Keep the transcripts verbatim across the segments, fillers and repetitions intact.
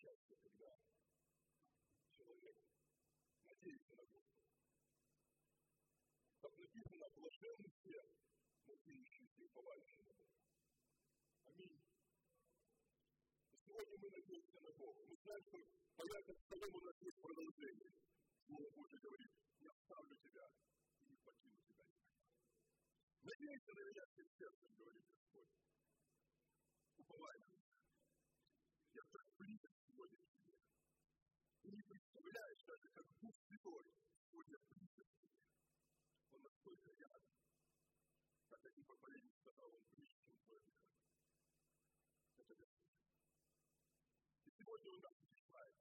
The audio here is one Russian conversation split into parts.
счастье, когда человек надеется на Господа. Как написано, блаженны все, надеющиеся и уповающие на Бога. Аминь. И сегодня мы надеемся на Бога. Мы знаем, что порядок в целом у нас есть продолжение. Слово Божие говорит: я оставлю тебя и не покину тебя никогда. Надейся на меня всем сердцем, говорит Господь. Уповай на меня. Я так близок сегодня к тебе. Ты не представляешь даже, как Дух Святой сегодня близок к тебе. Он настолько рядом. Как один проповедник сказал, он ближе, чем твой дыхание. Это Господь. И сегодня он нас утешает.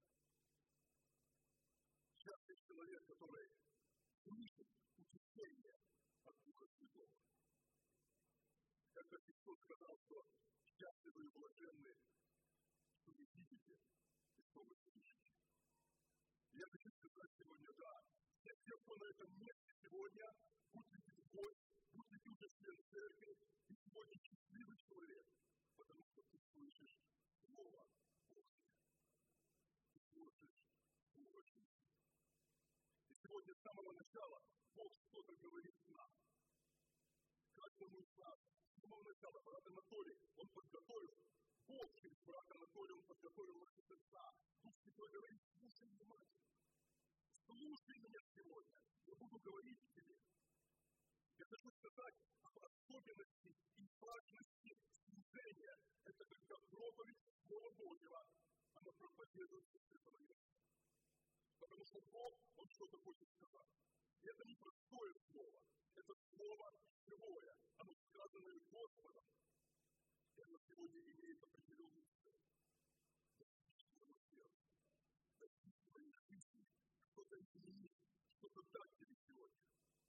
Счастлив человек, который слышит утешение от Духа Святого. Когда Христос сказал, что счастливы и блаженны, что вы видите и что вы слышите. Я хочу сказать сегодня, да, все те, кто на этом месте сегодня, будьте гость, будьте уже член церкви, и сегодня счастливый человек, потому что ты слышишь Слово Божье. Ты слышишь Слово жизни. И сегодня с самого начала Бог что-то говорит нам. Каждому из нас, с самого начала, брат Анатолий, он подготовил, Бог через брата Анатолия, он подготовил наши сердца. Дух Святой говорит: слушай внимательно. Слушай меня сегодня. Я буду говорить к тебе. Я хочу сказать об особенности и важности служения. Это когда проповедь Слова Божьего, она проповедуется с этого места. Потому что Бог, Он что-то хочет сказать. И это не простое слово. Это слово живое. Оно сказанное Господом. И оно сегодня имеет определенную цель. Достичь твоего сердца. Достичь твоей жизни. Что-то изменить. Что-то дать тебе сегодня.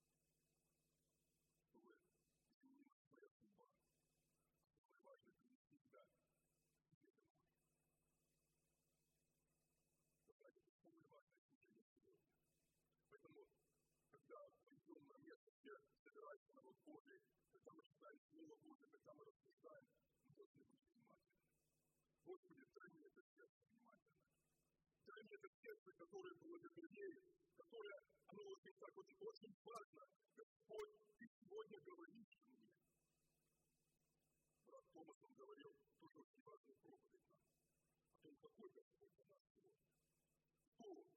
Чтобы изменилась твоя судьба. Самое важное — привести тебя к себе домой. Давайте, это самое важное служение сегодня. Поэтому, когда мы идем на место, где собирается народ Божий, когда мы читаем Слово Божие, когда мы рассуждаем, мы должны быть внимательны. Господи, дай мне это сердце внимательно. Дай мне это сердце, которое благоговеет, которое, оно очень так очень, очень важно. Господь, Ты сегодня говоришь мне. Брат Томас, он говорил, тоже очень важную проповедь нам. О том, какой Господь для нас сегодня. Кто Он?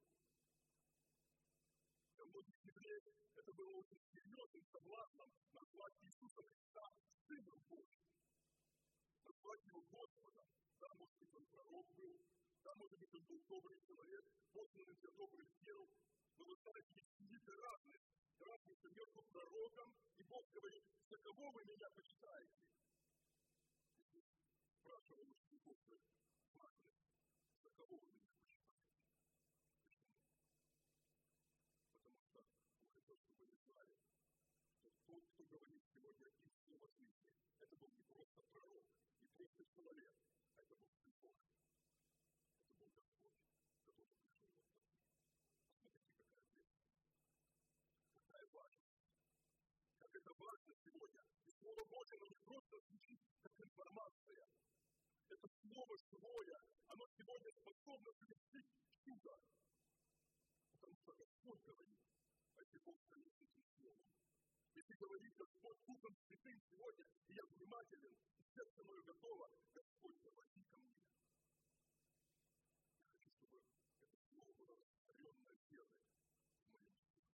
Для многих евреев это было очень серьезным соблазном назвать Иисуса Христа Сыном Божьим. Назвать Его Господом. Да, может быть, Он пророк был, да, может быть, Он был добрый человек, посланный для добрых дел. Но вы знаете, есть великая разность. Разница между пророком, и Бог говорит: за кого вы меня почитаете? Иисус спрашивал учеников своих: за кого вы меня почитаете? Почему? Потому что Он хотел, чтобы вы знали, что тот, кто говорит сегодня из Слова жизни, это был не просто пророк, не просто человек, а это был Сын Божий. Это был Господь, который пришел во плоти. Посмотрите, какая ответственность, какая важность. Как это важно сегодня. И Слово Божие, оно не просто звучит как информация. Это Слово живое, оно сегодня способно совершить чудо. Потому что Господь говорит, а если Бог говорит этим Словом. Если говорит Господь Духом Святым сегодня, и я внимателен, и сердце мое готово, Господь, говори ко мне. Я хочу, чтобы это Слово было растворенное верой в моем сердце.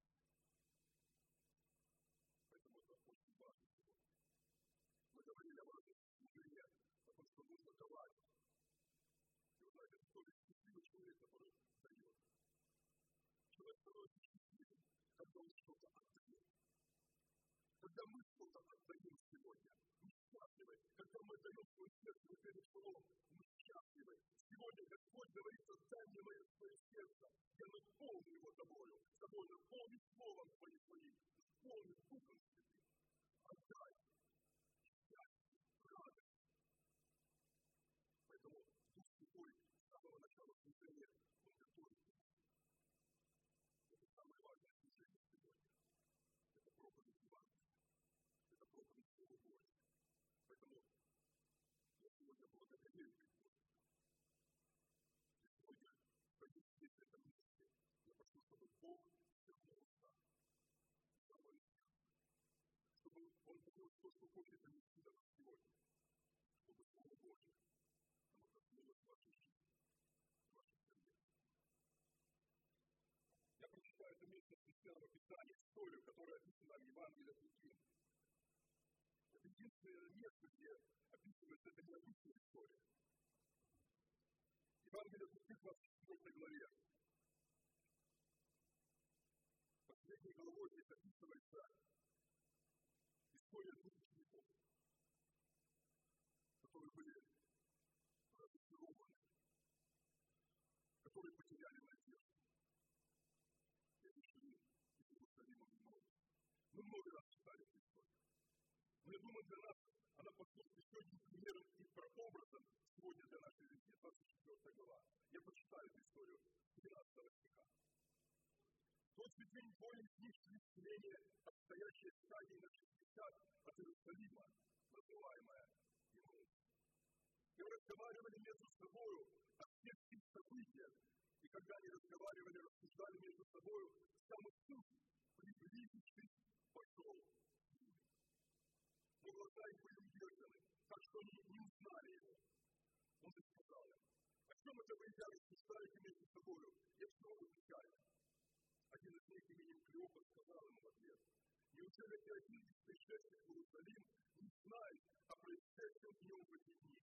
Поэтому это очень важно сегодня. Мы говорили о важности служения, потому что нужно давать. И вы знаете, кто ли счастливый человек, который дает. Человек становится счастливым, когда он что-то отдает. Когда мы что-то отдаем сегодня, мы счастливы. Когда мы отдаем свое сердце перед Словом, мы счастливы. Сегодня Господь говорит: отдай мне мое свое сердце. Я наполню его тобою, тобой наполню Словом Твоим Твоим, наполню Духом Святым. Отдай счастье, радость. Поэтому Дух Святой с самого начала служения, Он готовит нас. Это самое важное служение сегодня. Это проповедь Евангелия. Это проповедь Слова Божьего. Поэтому я сегодня благодарю Господа. вернулся в самое сердце, чтобы он понял то, что хочет донести до нас сегодня, чтобы Слово Божье, оно коснулось вашей жизни, ваших сердец. Я прочитаю это место Священного Писания, историю, которая описана в Евангелии от Луки. Это единственное место, где описывается эта необычная история. Евангелие от Луки, двадцать четвёртой главе. Последней главой здесь описывается история двух учеников, которые были разочарованы, которые потеряли надежду. И решили из Иерусалима вернуться. Мы много раз читали эту историю. Но я думаю, для нас она послужит еще одним примером и прообразом сегодня для нашей жизни. двадцать четвёртая глава. Я прочитаю эту историю с тринадцатого стиха. В тот же день двое из них шли в селение, отстоящее в стадии на шестьдесят от Иерусалима, называемое Имаус. И разговаривали между собою о всех их событиях, и когда они разговаривали, рассуждали между собою, сам Иисус, приблизившись, пошел к ним. Но глаза их были удержаны, так что они не узнали его. Он же сказал им: о чем это вы, я рассуждаете между собою? Я что отвечаю? Один из них именем Клеопа сказал ему в ответ: неужели ты один из пришедших в Иерусалим не знаешь о происшедшем в нем в эти дни?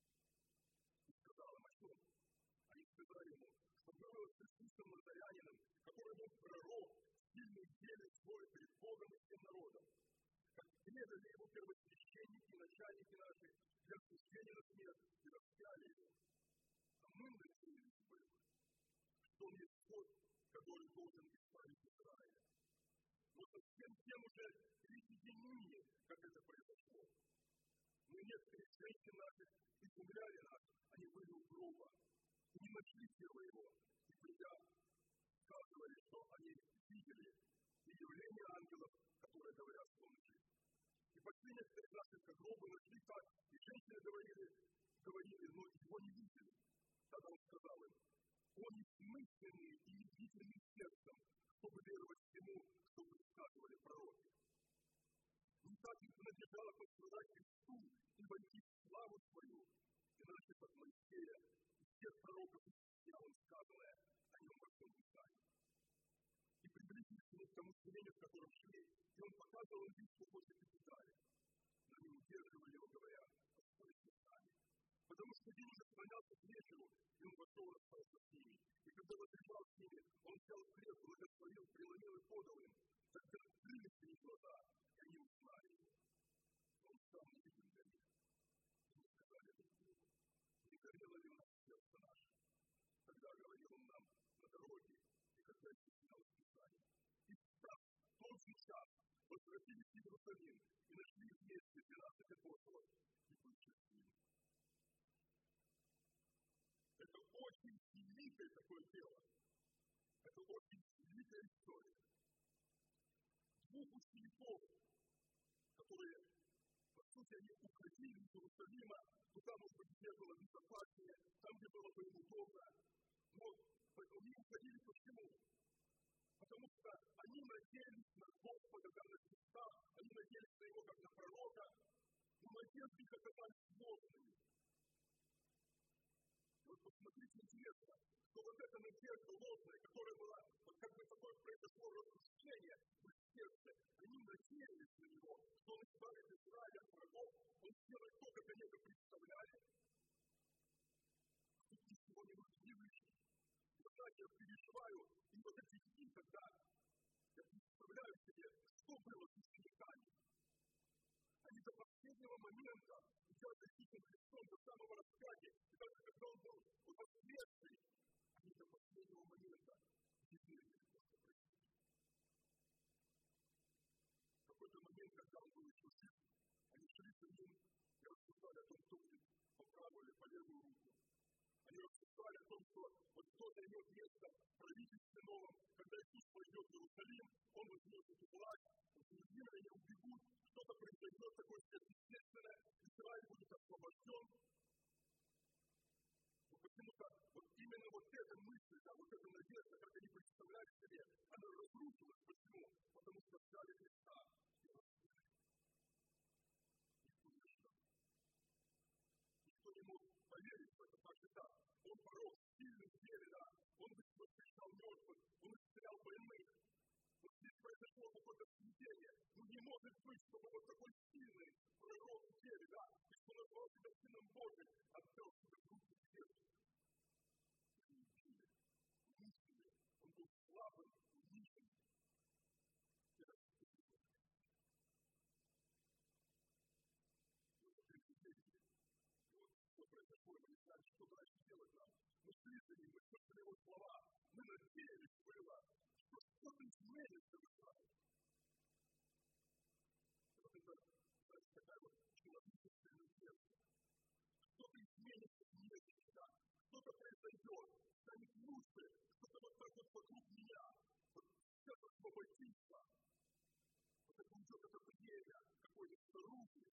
И сказал им: о чем? Они сказали ему, что было с Иисусом Назарянином, который был пророк, сильный в деле свой пред Богом и всем народом. Как предали его первосвященники и начальники наши для осуждения на смерть и распяли его. А мы надеялись бы, что он есть тот, который должен исправить Израиля. Но совсем тем уже третий день ныне, как это произошло. Но некоторые женщины наши изумляли нас, они были у гроба, и не нашли тело его, и придя, сказывали, что они видели и явление ангелов, которые говорят, что он жив. И пошли некоторые наши к гробу, нашли так, и женщины говорили, говорили, но его не видели. Тогда он сказал им: он несмысленный и недвижимый сердцем, чтобы веровать ему, что предсказывали пророки. Не так их надлежало пострадать Христу и войти в славу свою, иначе от Моисея и всех пророков исчислялось сказанное о нем во всем Писании. И приблизились они к тому селению, в котором шли, и он показывал им, что хочет и писали. Но они удерживали его, говоря: оставайся с нами. Потому что день уже склонялся к вечеру, и он вошел и остался с ними. И когда возлежал с ними, он взял хлеб, благословил, преломил и подал им. Тогда открылись их глаза, и они узнали его. Но он сам не видел для них. И мы сказали друг другу: не горело ли у нас сердце наше? Тогда говорил он нам на дороге, и когда исчислялось Писание. И встав в тот же час возвратились в Иерусалим и нашли вместе двенадцать апостолов и бывших с ним. Это очень великое такое дело. Это очень великая история. Двух учеников, которые, по сути, они уходили из Иерусалима, туда, может быть, где было безопаснее, там, где было бы им удобно. Но они уходили почему? Потому что они надеялись на Господа, как на Христа, они надеялись на Его, как на пророка, но надежды их оказались ложными. Вот посмотрите, интересно, что вот эта надежда ложная, которая была, вот как бы такое произошло разрушение в их сердце, они надеялись на него, что он избавит Израиля от врагов, он сделает то, как они это представляли. Тут ничего не вышло, не вышло. И вот так я переживаю, и вот эти дни, когда я представляю себе, что было с учениками. Они до последнего момента, идя за Иисусом Христом, до самого распятия, и даже когда он был воскресший, они до последнего момента не верили в то, что происходит. В какой-то момент, когда он был еще жив, они шли за ним и рассуждали о том, кто будет по правую или по левую руку. Они рассуждали о том, что вот кто-то имеет место в правительстве новом, когда Иисус пойдет в Иерусалим, он возьмет эту власть, римляне убегут, что-то произойдет такое сверхъестественное, Израиль будет освобожден. Но почему-то вот именно вот эта мысль, да, вот эта надежда, как они представляли себе, она разрушила Да, он порог сильных веры, да. Он воскрешал мертвых, он исцелял больных. Вот здесь произошло какое-то смятение. Ну не может быть, чтобы вот такой сильный пророк в вере, да, и что назвал себя Сыном Божьим, отдал себя в руки грешников. Они убили, унизили. Он был слабым, униженным. Это преступление. И вот что произошло, мы не знаем, что дальше делать нам. Мы шли за ним, мы слышали его слова, мы надеялись было, что что-то изменится в Израиле. Вот это, знаете, такая вот человеческая надежда. Что-то изменится в мире сейчас, что-то произойдет, станет лучше, что-то вот так вот вокруг меня. Вот сейчас освободится. Вот это уйдет это время, какое-то снаружи.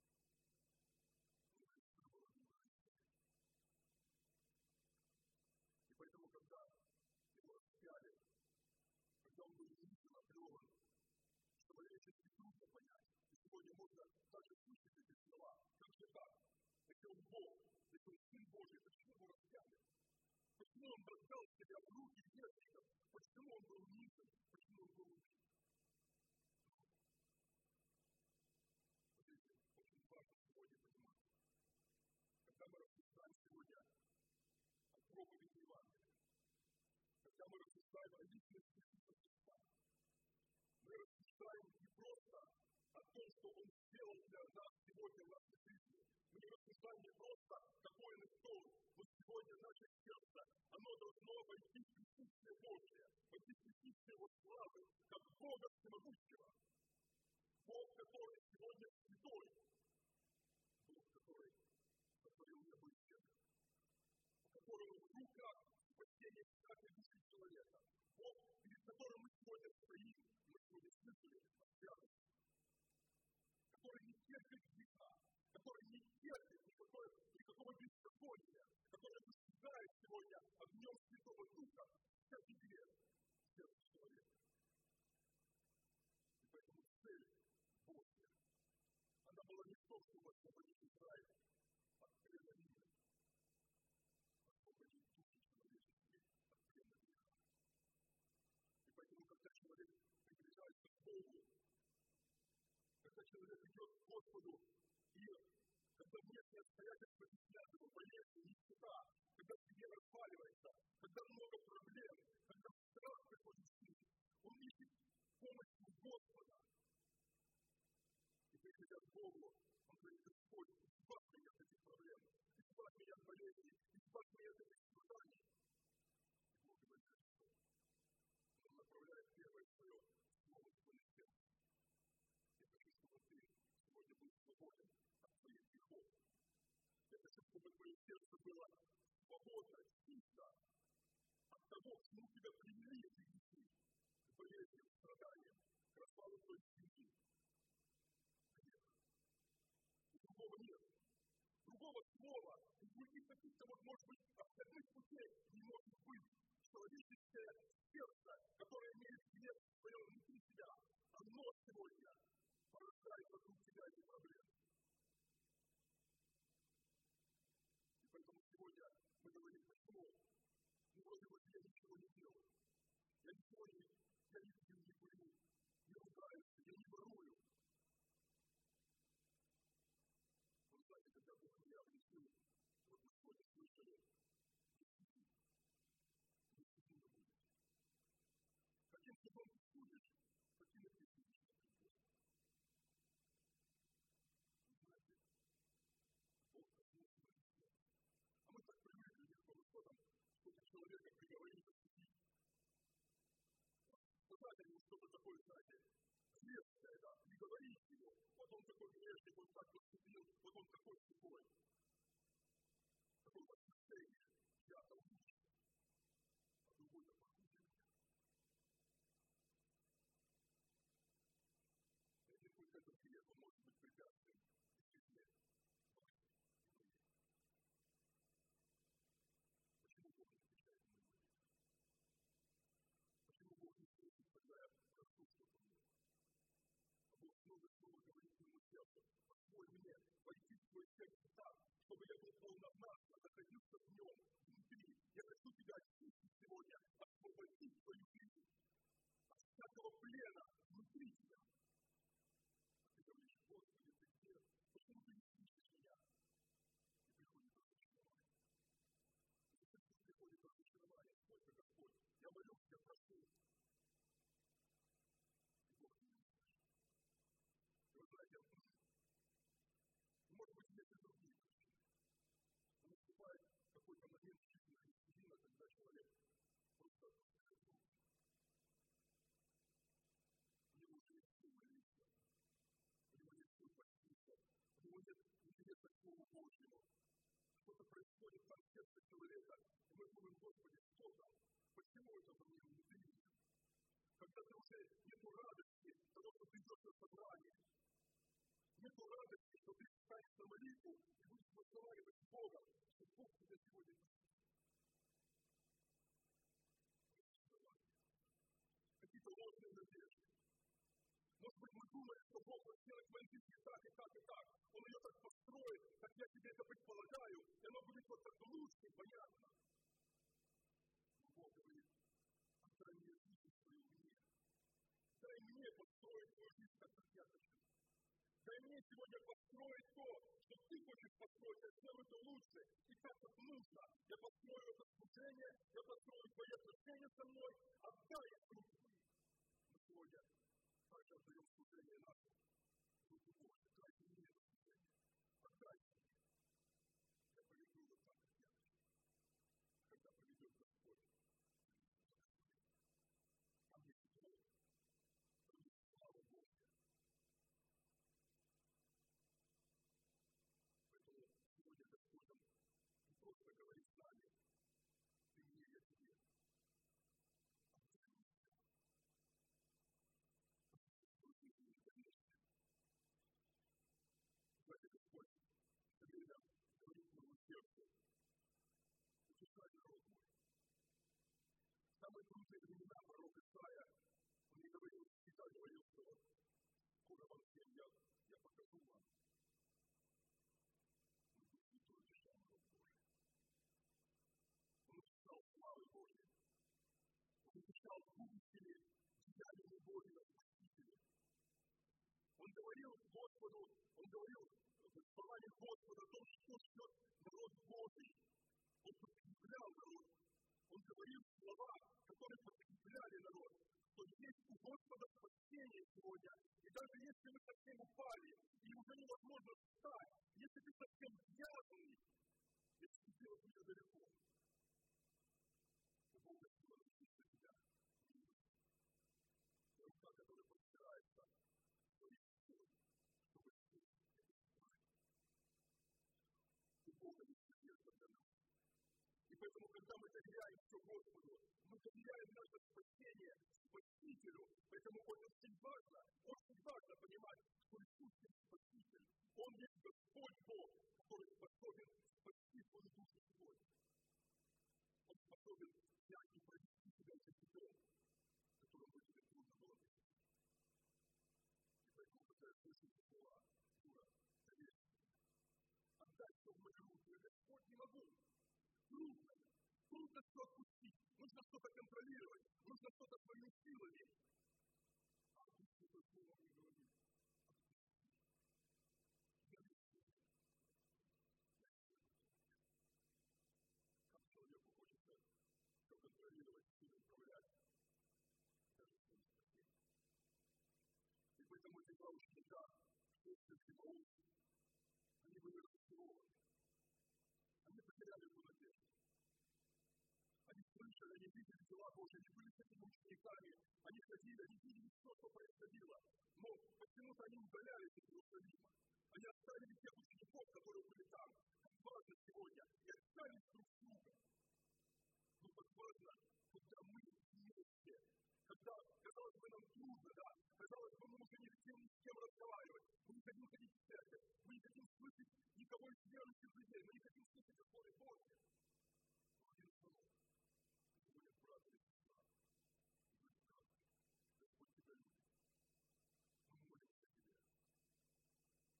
И поэтому, когда его распяли, когда он был унижен, оплеван, человечески трудно понять. И сегодня можно даже слышать эти слова. Как же так? Если он Бог, если он Сын Божий, почему его распяли? Почему он отдал себя в руки грешников? Почему он был унижен? Почему он был унижен? Смотрите, очень важно сегодня понимать. Когда мы рассуждаем сегодня о проповеди Евангелия, когда мы рассуждаем о личности Иисуса Христа, мы рассуждаем не просто о том, что Он сделал для нас сегодня в нашей жизни. Мы не рассуждаем не просто, какой Он и кто Он, но сегодня наше сердце, оно должно войти в присутствие Божие, войти в присутствие Его славы, как Бога Всемогущего. Бог, который сегодня святой, Бог, который сотворил небо и землю, у которого в руках спасение всякой души человека. Бог, перед которым мы сегодня стоим, мы сегодня слышали о святости, который не терпит греха, который не терпит никакой, никакого беззакония, который высуждает сегодня огнем Святого Духа всякий грех сердца человека. И поэтому цель Божья, она была не в том, чтобы освободить Израиль от плена мира, освободить души человеческие от плена греха. И поэтому, когда человек приближается к Богу, когда человек идет к Господу, и когда внешние обстоятельства теснят его, болезни, нищета, когда семья разваливается, когда много проблем, когда страх приходит в жизнь, он ищет помощи у Господа. И приходя к Богу, он говорит: Господь, избавь меня от этих проблем, избавь меня от болезней, избавь меня от этих страданий. И Бог говорит: что? Он направляет первое свое слово в твое сердце. Я хочу, чтобы ты сегодня был свободен от своих грехов. Я хочу, чтобы твое сердце было свободно, чисто от того, к чему тебя привели эти грехи, к болезням, страданиям, к распаду твоей семьи. Грех. И другого нет. Другого слова, из других каких-то, вот, может быть, обходных путей не может быть. Человеческое сердце, которое имеет грех в своем внутри себя, оно сегодня порождает вокруг тебя эти проблемы. И поэтому сегодня мы говорим: почему? Ну, вроде бы я ничего не делаю. Я ничего не, я не пью, не курю, не ругаюсь, я не ворую. Вы знаете, когда Бог меня объяснил, вот мы сегодня слышали, не суду не будет. Каким судом ты судишь, каким ты судишь, таким Богом. Вы знаете, Бог коснулся моих сердца. А мы так привыкли легко, ну что там, что-то человека приговорили посудить. Вы знаете, ему что-то такое, знаете, резкое, да, приговорить его. Вот он такой грешник, он так поступил, вот он такой сухой. Такое восхищение, я-то лучше, а другой-то похуже меня. Если только этот грех, он может быть препятствием к жизни вашей и моей. Почему Бог не отвечает на мою молитву? Почему Бог не слышит, когда я прошу что-то у него? А Бог снова и снова говорит моему сердце. Позволь мне войти в твое сердце так, чтобы я был полномочно находился в нем, внутри. Я хочу тебя очистить сегодня, освободить твою жизнь от всякого плена внутри тебя. А ты говоришь: Господи, ты где? Почему ты не слышишь меня? И приходит разочарование. И зачем приходит разочарование? Сколько, Господь? Я молюсь, я прошу. И Бог не слышит. И вы знаете, может быть, есть и другие причины. Но наступает какой-то момент в жизни христианина, когда человек просто отпускает руки. У него уже нет сил молиться, у него нет сил поститься, у него нет интереса к Слову Божьему. Что-то происходит там в сердце человека, и мы думаем: Господи, что там? Почему это во мне внутри меня? Когда ты уже нету радости того, что ты идешь на собрание, нету радости, что ты встанешь на молитву и будешь разговаривать с Богом, что Бог тебя сегодня посетит. Какие-то ложные надежды. Может быть, мы думаем, что Бог будет сделать в моей жизни так и так и так. Он ее так построит, как я тебе это предполагаю, и оно будет вот так лучше, понятно. Но Бог говорит: отдай мне жизнь свою мне. Дай мне построить твою жизнь так, как я хочу. Дай мне сегодня построить то, что ты хочешь построить. Я сделаю это лучше и так, как нужно. Я построю это служение, я построю твои отношения со мной. Отдай их в руки мои. Мы сегодня также отдаем служение наше в руки Божьи. Дайте мне это служение. Отдайте мне. Я поведу его так, как я хочу. Когда поведет Господь, там есть Бог, там есть слава Божья. Поэтому сегодня Господь не просто говорит с нами: ты мне, я тебе. Отдай мне себя. Отдай мне доверие. Знаете, Господь все время говорит моему сердцу: утешай народ мой. В самые трудные времена пророк Исайя, он не говорил, всегда говорил, что скоро вам всем я, я покажу вам. Он был святой, утешал народ Божий. Он утешал славы Божьей. Он утешал будущими деяниями Божьими на Спасителе. Он говорил Господу, он говорил в послании Господа о том, что ждет народ Божий. Он подкреплял народ. Он говорил слова, которые подкрепляли народ. Что есть у Господа спасение сегодня. И даже если вы совсем упали, и уже невозможно встать, если ты совсем грязный, если дело будет далеко, то Бог сила научится тебя милости. И рука, которая простирается в своих силах, чтобы спасти это собрание. У Бога есть надежда для нас. И поэтому, когда мы доверяем все Господу, мы доверяем наше спасение Спасителю. Поэтому очень важно, очень важно понимать, что Иисус есть Спаситель. Он есть Господь Бог, который способен спасти твою душу сегодня. Он способен взять и провести тебя этим путем, которым бы тебе трудно было пройти. И поэтому, когда я слышу эти слова: Юра, доверься мне. Отдай все в мои руки. Я, Господь, не могу. Трудно. Трудно все отпустить. Нужно что-то контролировать. Нужно что-то своими силами. А Дух Святой Слово мне говорит: отпусти. Я не силен. Я силен только. Как человеку хочется все контролировать, все управлять. Даже своим спасением. И поэтому эти два ученика, Петр и Иоанн, они были разочарованы. Они потеряли эту надежду. Они слышали, они видели дела Божьи, они были с этими учениками, они ходили, они видели все, что происходило. Но почему-то они удалялись от Иерусалима. Они оставили тех учеников, которые были там, как важно сегодня, и остались друг с другом. Но как важно, когда мы вместе, когда, казалось бы, нам трудно, да, казалось бы, мы уже не хотим ни с кем разговаривать, мы не хотим ходить в церковь, мы не хотим слышать никого из верующих людей, мы не хотим слышать о Слове Божьем. Но один звонок. Сегодня брат или сестра, и говорит: как ты? Господь тебя любит. Мы молимся о тебе.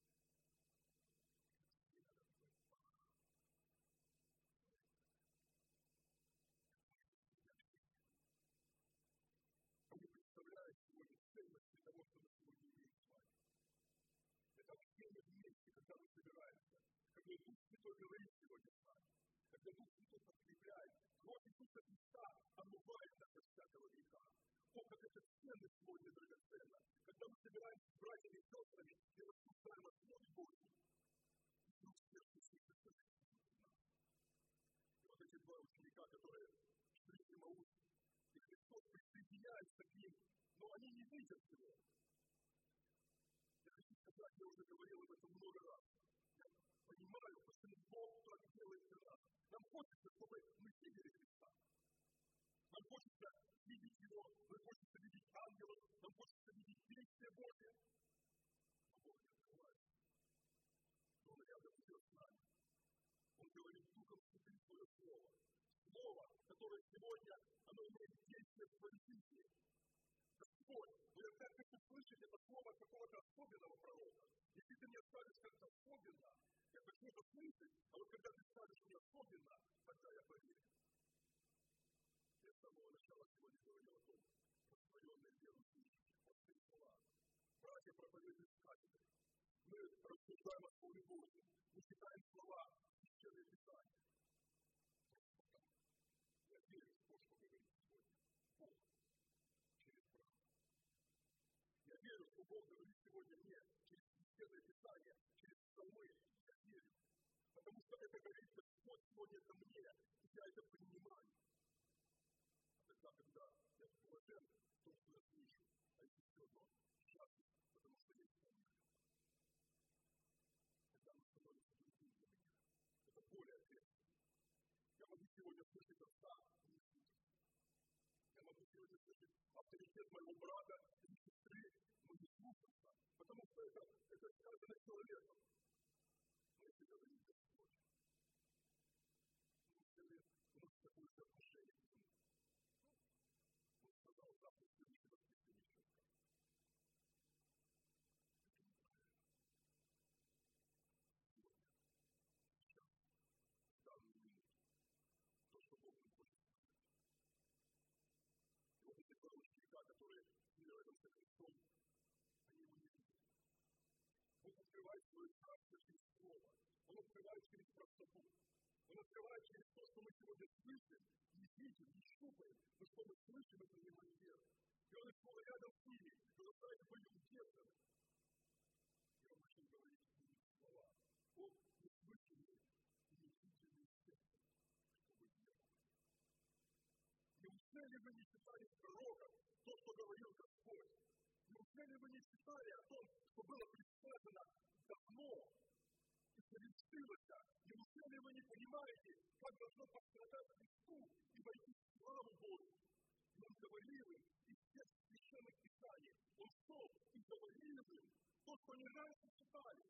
И когда мы собираемся, когда Дух Святой говорит сегодня с нами, когда Дух Святой подкрепляет, кровь Иисуса Христа омывает нас от всякого греха. О, как это ценно сегодня драгоценно, когда мы собираемся с братьями и сестрами и рассуждаем о Слове Божьем. И вдруг сердце слышится нас. И вот эти два ученика, которые шли в Имаус, и Христос присоединяется к ним, но они не видят его. Я хочу сказать, я уже говорил об этом много раз. Я понимаю, почему Бог так делает для нас. Нам хочется, чтобы мы видели Христа. Нам хочется видеть Его, нам хочется видеть ангелов, нам хочется видеть действия Божьи. Но Бог не открывается. Он рядом идет с нами. Он говорит Духом Святым свое Слово. Слово, которое сегодня, оно имеет действие в своей жизни. Господь, но я опять хочу слышать это слово от какого-то особенного пророка. Если ты мне скажешь как-то особенно, я хочу это слышать, а вот когда ты скажешь мне особенно, тогда я поверю. Я с самого начала сегодня говорил о том, растворенной верующей, простые слова. Братья проповедуют сказки. Мы рассуждаем о Слове Божьем, мы читаем слова, Священное Писание. Просто так. Я верю в то, что говорит сегодня Бог через брата. Я верю, что Бог говорит сегодня мне через Священное Писание, через псалмы. Я верю. Потому что это говорит Господь сегодня ко мне, и я это принимаю. А тогда, когда я блажен в том, что я слышу, а это все равно счастлив, потому что я исполняю. Тогда оно становится другим для меня. Это более ответственно. Я могу сегодня слышать отца и не слушать. Я могу сегодня слышать авторитет моего брата или сестры, но не слушаться, потому что это, это сказано человеком. Но если говорит Господь, неужели у нас такое же отношение к нему? Он сказал, завтра в следующее воскресенье еще скажет. Это неправильно. Сегодня, сейчас, в данную минуту, то, что Бог нам хочет сказать. И вот эти два ученика, которые были рядом со Христом, они его не видели. Бог открывает свое царство через Слово. Он открывает через простоту. Он открывает через то, что мы сегодня слышим, не видим, не щупаем, но что мы слышим, это не мой верх. И он снова рядом с ними, и он оставит были удержаны. И он начал говорить им слова. Он не слышали и не видели сердцем, чтобы веровать. Неужели вы не читали в пророках то, что говорил Господь? Неужели вы не читали о том, что было предсказано давно и совершилось? Неужели вы не понимаете, как должно пострадать Христу и войти в славу Божью? И он говорил им из всех священных писаний. Он шел и говорил им то, что они раньше читали.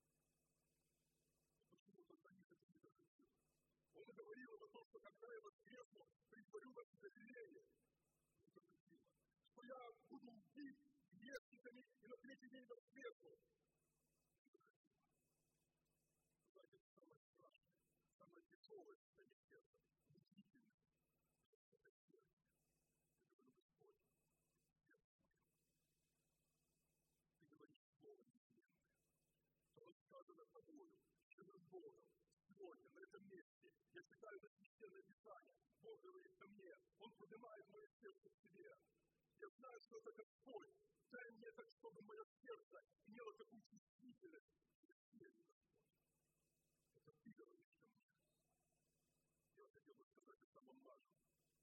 И почему тогда не хотели доходить? Он говорил о том, что когда я воскресну, притворю вас в Галилее. Не доходило. Что я буду убит грешниками и на третий день воскресну. Не доходило. Знаете, это самое страшное, самое тяжелое состояние сердца, мучительное. Это сердце. Я говорю, Господь, сердце мое. Ты говоришь слово неизменное. То сказано тобою, живым Богом, сегодня, на этом месте. Я читаю это Священное Писание. Бог говорит ко мне. Он поднимает мое сердце к себе. Я знаю, что это Господь. Дай мне так, чтобы мое сердце имело такую чувствительность. Я верю, Господь. Это ты говоришь ко мне. Я хотел бы сказать о самом важном.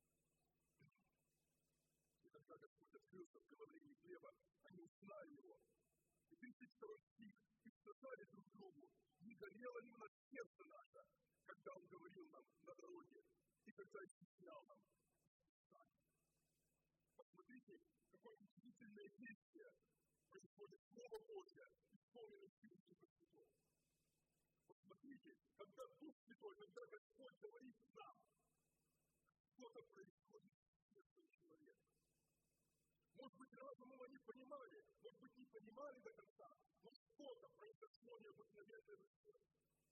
И тогда Господь открылся в говорении хлеба, они узнали его. И тридцать второй стих, и сказали друг другу, не горело ли у нас сердце наше, когда Он говорил нам на дороге, и когда изъяснял нам Писание. Посмотрите, какое удивительное действие происходит Слово Божье, исполненное силой Духа Святого. Посмотрите, когда Дух Святой, когда Господь говорит нам, что-то происходит в сердце человека. Может быть, разумом они понимали, может быть, не понимали до конца, но что-то произошло необыкновенное в их сердце.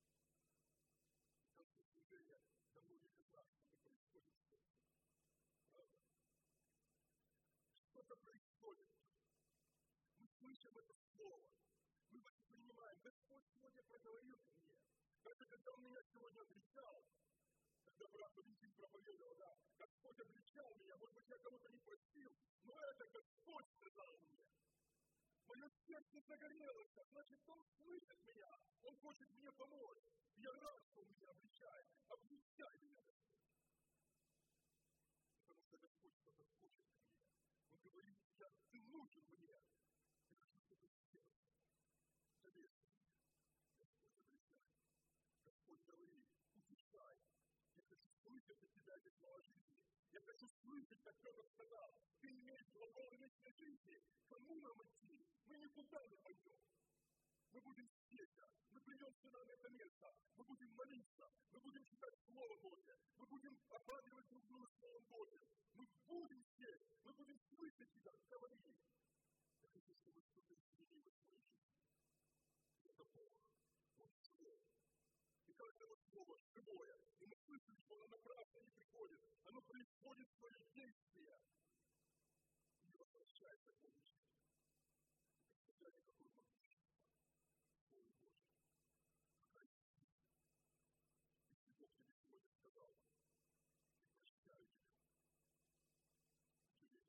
В конце служения для многих из нас что-то происходит в сердце. Правда? Что-то происходит. Мы слышим это слово. Мы мы воспринимаем. Господь сегодня проговорил мне. Даже когда он меня сегодня отличал, когда брат Валентин проповедовал, да, Господь обличал меня, может быть, я кого-то не простил, но это Господь сказал мне. Мое сердце загорелось, значит, Он слышит меня, Он хочет мне помочь. Я рад, что Он меня обличает, обличай меня, Господь. Потому что Господь что-то хочет ко мне. Он говорит, я, ты нужен мне. Я хочу, чтобы ты сделал. Доверься мне. Господь обличает. Господь говорит, утешай. Я хочу слышать от тебя эти слова жизни. Я хочу слышать, как Петр сказал, ты имеешь глагол вечной жизни. Кому нам идти? Мы никуда не пойдем. Мы будем здесь, мы придем сюда на это место, мы будем молиться, мы будем читать Слово Божие, мы будем обрадовать друг друга Словом Божьим. Мы будем здесь, мы будем слышать тебя, говори. Я хочу, чтобы что-то изменилось в моей жизни. Это Бог. Он живой. И каждое слово живое. И мы слышим, что оно направо не приходит. Оно происходит в свое действие. И не возвращается к Богу. И представляете, какой могущество. Слово Божье. Какая сила. Если Бог тебе сегодня сказал, я прощаю тебя. Жалей.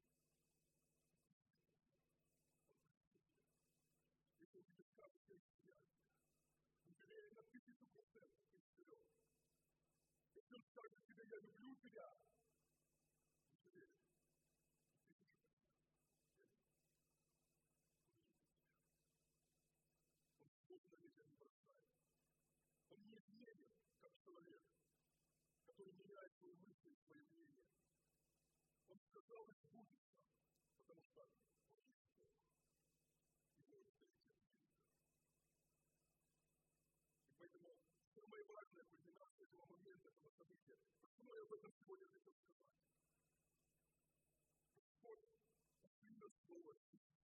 Он простит тебя. Если Он тебе скажет, я исцеляю тебя. Он жалеет на тысячу процентов, ты исцелен. Если Он скажет тебе, я люблю тебя, не жалеет. Ты тысячу процентов. Я люблю. Он любит тебя. Он словно тебя не бросает. Он не изменен, как человек, который меняет свои мысли и свое мнение. Он сказал, и сбудется, потому что Он есть Бог. Его авторитет велик. И поэтому самое важное кульминация этого момента, этого события, почему я об этом сегодня хотел сказать? Господь, пошли нам слово жизни.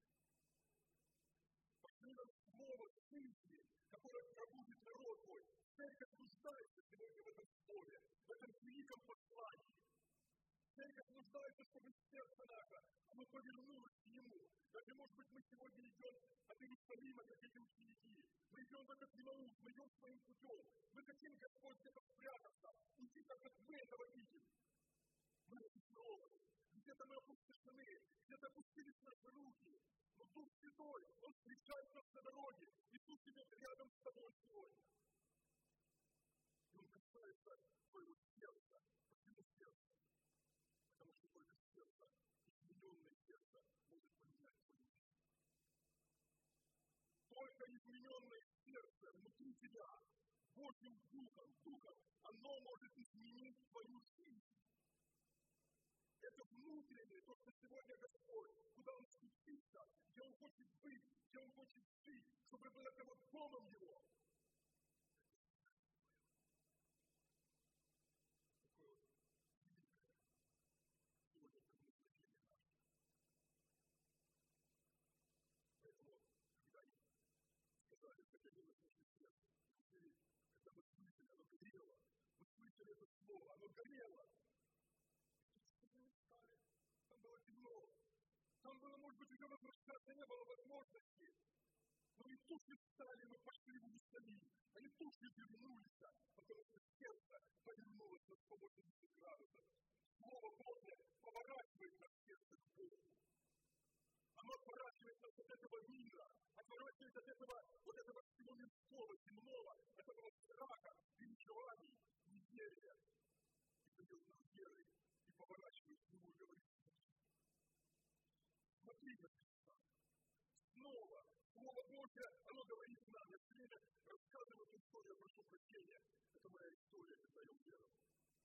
Пошли нам слово жизни, которое пробудит народ твой. Церковь нуждается сегодня в этом слове, в этом великом послании. Церковь нуждается, чтобы сердце наше, оно повернулось к Нему. Даже, может быть, мы сегодня идем от Иерусалима, как эти ученики. Мы идем в этот Емаус, мы идем своим путем. Мы хотим, Господь, где-то спрятаться, уйти так, как мы этого видим. Мы разочарованы, где-то мы опустошены, где-то опустились наши руки. Но Дух Святой, Он встречает нас на дороге. Иисус идет рядом с тобой сегодня. И Он касается твоего сердца. Почему сердца? Потому что только сердце, измененное сердце, может поменять твою жизнь. Только измененное сердце внутри тебя, Божьим Духом, Духом, оно может изменить твою жизнь. Это внутреннее, то, что сегодня Господь, куда Он спустится, где Он хочет быть, где Он хочет жить, чтобы было это вот домом Его. Такое вот великое сегодня предназначение наше. Поэтому, когда они сказали, что это делать наше сердце, когда мы слышали, оно горело, мы слышали это слово, оно горело. Мы устали, там было темно, там было, может быть, уже возвращаться не было возможности. Но и тут же встали, мы пошли в Иерусалим, они тут же вернулись, потому что сердце повернулось на сто восемьдесят градусов. Слово Божье поворачивает наше сердце к Богу. Оно отворачивает нас от этого мира, отворачивает от этого, вот этого всего мирского, земного, этого страха, переживаний, неверия. И дает нам веры, и поворачивает к Нему и говорит: смотри на Христа. Снова Слово Божье, оно говорит нам. Я все время рассказываю эту историю, прошу прощения. Это моя история, когда я уверовал.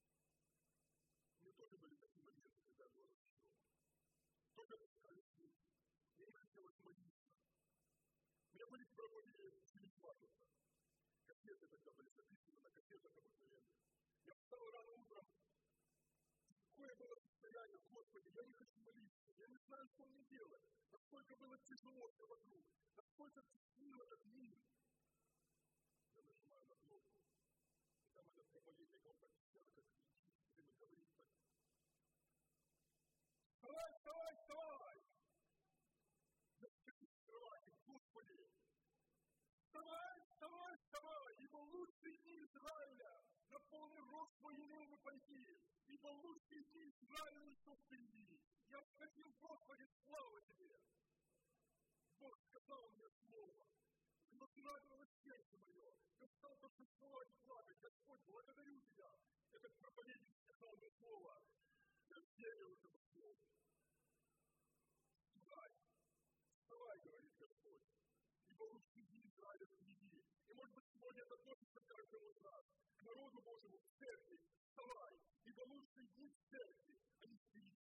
У меня тоже были такие моменты, когда я был разочарован. Только пускались люди. Мне не хотелось молиться. У меня были проповеди через Ватуса. Кассеты тогда были записаны на кассетах обыкновенных. Я встал рано утром. Какое было состояние, Господи, я не хочу молиться. Я не знаю, что мне делать. Насколько было тяжело все вокруг. Насколько тяжело этот мир. Я нажимаю на кнопку. И там этот проповедник, он так сидел, как кричит, и ему говорит так: вставай, вставай, вставай! Я хочу вставать, Господи! дни Израиля на полный рост военной пойти, ибо лучшие дни Израиля еще впереди. Я спросил, Господи, слава Тебе! Бог сказал мне слово, но нравилось сердце мое. Я стал торжествовать и плакать. Господь, благодарю Тебя. Этот проповедник сказал мне слово. Я верю этому слову. Вставай, вставай, говорит Господь. Ибо лучшие дни Израиля впереди. И может быть сегодня это относится к каждому из нас. К народу Божьему, в церкви. Вставай, ибо лучшие дни в церкви, они впереди.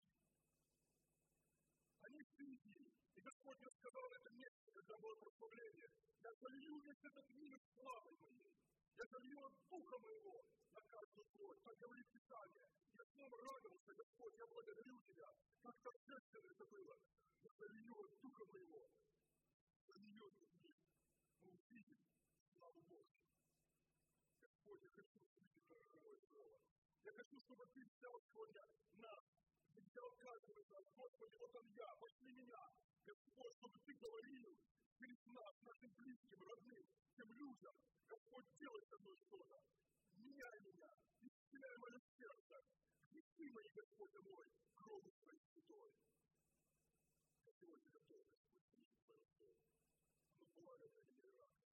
Они впереди. И Господь мне сказал это место, когда было прославление. Я залью весь этот мир славой моей. Я залью от Духа моего на каждую плоть. Так говорит Писание. Я снова радовался, Господь, я благодарю Тебя. Как торжественно это было. Я залью от Духа моего. Зальет в мир. Мы увидим славу Божью. Господь, я хочу услышать Твое живое слово. Я хочу, чтобы Ты взял сегодня нас. Ты взял каждого из нас. Господи, вот он я, пошли меня. Господь, чтобы Ты говорил через нас, нашим близким, родным, тем людям. Господь, делай со мной что-то. Меняй меня, исцеляй мое сердце. Грехи мои, Господь мой, кровью Твоей святой. Я сегодня готов, Господь, слышать Твое слово. Оно благо для меня и радость.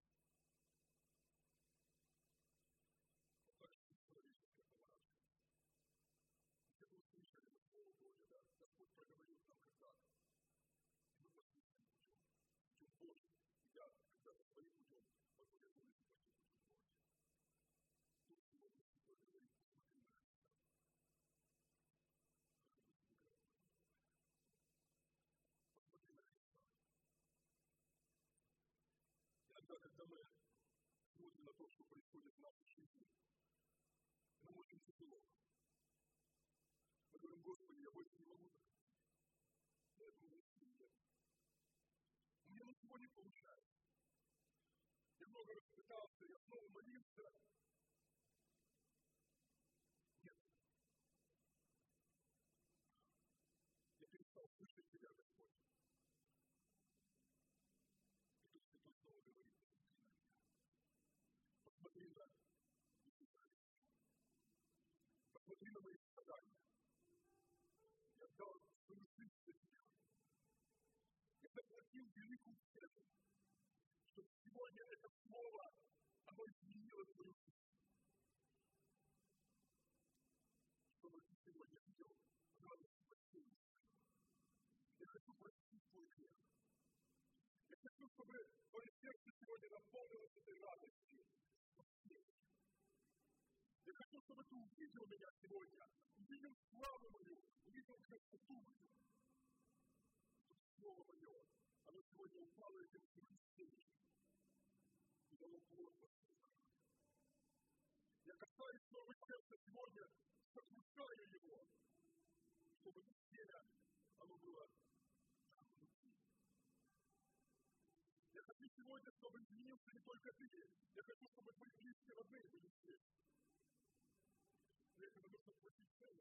Вот так что человеческое помазание. Все вы услышали это слово Божье, да? Господь проговорил нам когда-то. И мы пошли своим путем. Путем Божьим. И я когда-то своим путем позволились пойти путем Божьим. Тут сегодня Святой говорит, посмотри на Христа. Как это возникает? Посмотри на Христа. Иногда, когда мы смотрим на то, что происходит в нашей жизни, нам очень тяжело. Мы говорим, Господи, я больше не могу так. Я этого не нет. У меня ничего не получается. Я много раз пытался, я снова молился. Нет. Я перестал слышать Тебя, Господь. И тут Святой снова говорит, посмотри на меня. Посмотри на Иисуса Христа. Посмотри на мои страдания. Я дал свою жизнь за Тебя. Я заплатил великую цену, чтобы сегодня это слово, оно изменило твою жизнь. Чтобы ты сегодня видел радость спасения. Я хочу простить твой грех. Я хочу, чтобы твое сердце сегодня наполнилось этой радостью спасения. Я хочу, чтобы ты увидел меня сегодня, увидел славу мою, увидел красоту мою. Чтобы слово мое, оно сегодня упало этим землистением и дало плод во всех. Я касаюсь своего сердца сегодня, сокрушаю его, чтобы семя, оно было там внутри. Я хочу сегодня, чтобы изменился не только ты, я хочу, чтобы твои близкие родные были здесь. Для этого нужно платить цену.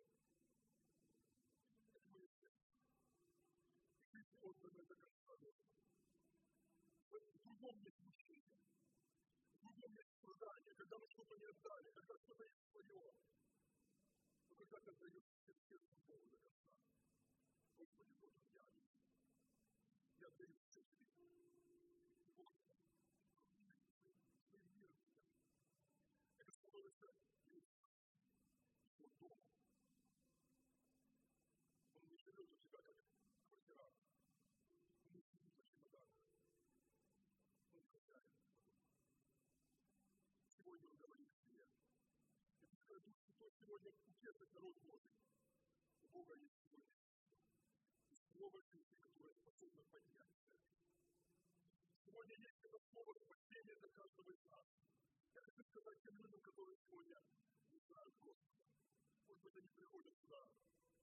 Это мое сердце. И жизнь отдана до конца Господу. В другом есть мучение. В другом есть страдание, когда мы что-то не отдали, когда что-то есть свое. Но когда ты отдаешь всем сердцем Богу до конца. Господи, вот он я. Я отдаю все тебе. И Бог своим миром тебя. Это становится его домом. Он не живет у тебя как в квартирах. Он не сидит на чемоданах. Он хозяин этого дома. Сегодня он говорит к тебе. И пускай Дух Святой сегодня утешит народ Божий. У Бога есть сегодня сила. И слово жизни, которое способно поднять церковь. Сегодня есть это слово спасения для каждого из нас. Я хочу сказать тем людям, которые сегодня не знают Господа. Может быть, они приходят сюда